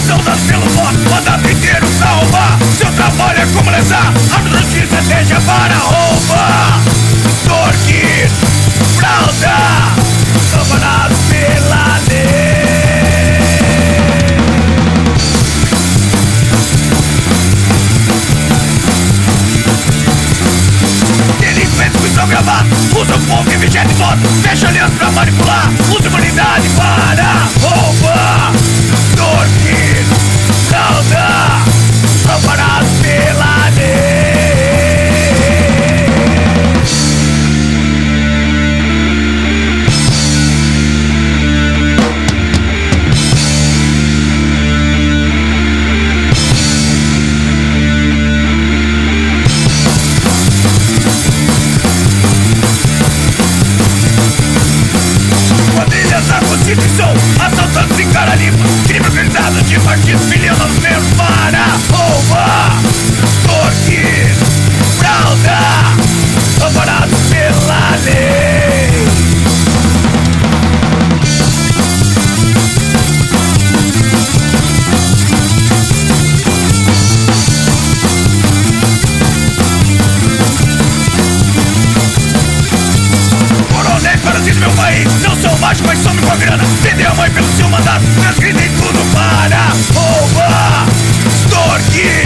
Saudade pelo voto, mandato inteiro pra roubar. Seu trabalho é como lesar, a justiça deixa para roubar. Extorquir, fraudar, amparados pela lei. Delinquentes que estão gravados, usam fogo e vigia de voto. Fecha aliança pra manipular, usa imunidade para roubar. Extorquir, fraudar, amparados pela lei. Quadrilhas da Constituição, assaltantes em cara limpa, crime organizado de partidos filiando aos meus para roubar, extorquir, fraudar, amparados pela lei. Coronel parasita meu país, não sou mágico, mas some com a grana. Vendeu a mãe pelo seu mandato, transgridem tudo para roubar, extorquir.